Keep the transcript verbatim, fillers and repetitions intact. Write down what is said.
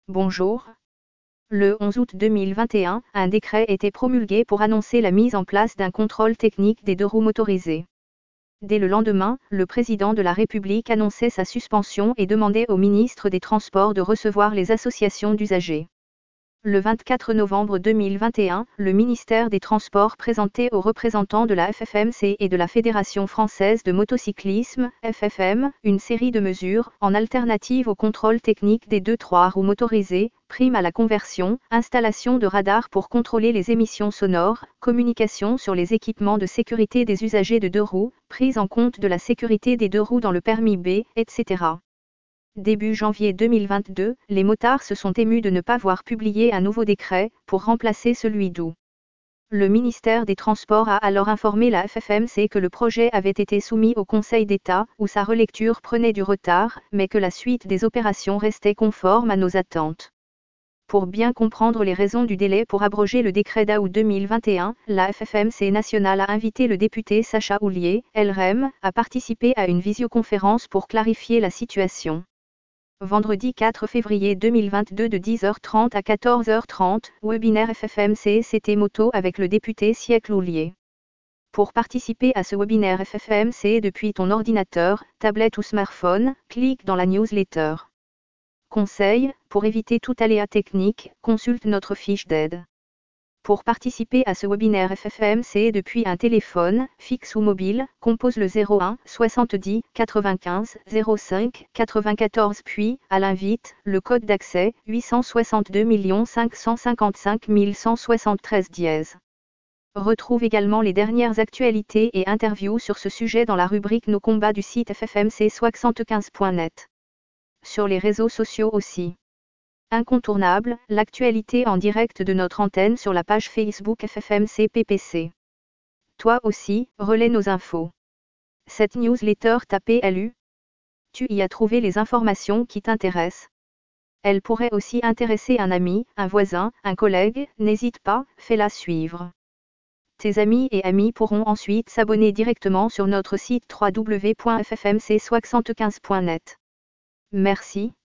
Bonjour. Le onze août deux mille vingt et un, un décret était promulgué pour annoncer la mise en place d'un contrôle technique des deux-roues motorisés. Dès le lendemain, le président de la République annonçait sa suspension et demandait au ministre des Transports de recevoir les associations d'usagers. Le vingt-quatre novembre deux mille vingt et un, le ministère des Transports présentait aux représentants de la F F M C et de la Fédération française de motocyclisme, F F M, une série de mesures, en alternative au contrôle technique des deux-trois roues motorisées, prime à la conversion, installation de radars pour contrôler les émissions sonores, communication sur les équipements de sécurité des usagers de deux roues, prise en compte de la sécurité des deux roues dans le permis B, et cetera. Début janvier deux mille vingt-deux, les motards se sont émus de ne pas voir publier un nouveau décret, pour remplacer celui d'août. Le ministère des Transports a alors informé la F F M C que le projet avait été soumis au Conseil d'État, où sa relecture prenait du retard, mais que la suite des opérations restait conforme à nos attentes. Pour bien comprendre les raisons du délai pour abroger le décret d'août deux mille vingt et un, la F F M C nationale a invité le député Sacha Houlié, L R E M, à participer à une visioconférence pour clarifier la situation. Vendredi quatre février deux mille vingt-deux de dix heures trente à quatorze heures trente, webinaire F F M C C T Moto avec le député Siècle Houlié. Pour participer à ce webinaire F F M C depuis ton ordinateur, tablette ou smartphone, clique dans la newsletter. Conseil, pour éviter tout aléa technique, consulte notre fiche d'aide. Pour participer à ce webinaire F F M C depuis un téléphone, fixe ou mobile, compose le zéro un, soixante-dix, quatre-vingt-quinze, zéro cinq, quatre-vingt-quatorze puis, à l'invite, le code d'accès, huit cent soixante-deux cinq cent cinquante-cinq cent soixante-treize dièse. Retrouve également les dernières actualités et interviews sur ce sujet dans la rubrique Nos combats du site F F M C soixante-quinze point net. Sur les réseaux sociaux aussi. Incontournable, l'actualité en direct de notre antenne sur la page Facebook F F M C P P C. Toi aussi, relais nos infos. Cette newsletter t'a plu? Tu y as trouvé les informations qui t'intéressent. Elle pourrait aussi intéresser un ami, un voisin, un collègue, n'hésite pas, fais-la suivre. Tes amis et amis pourront ensuite s'abonner directement sur notre site w w w point f f m c soixante-quinze point net. Merci.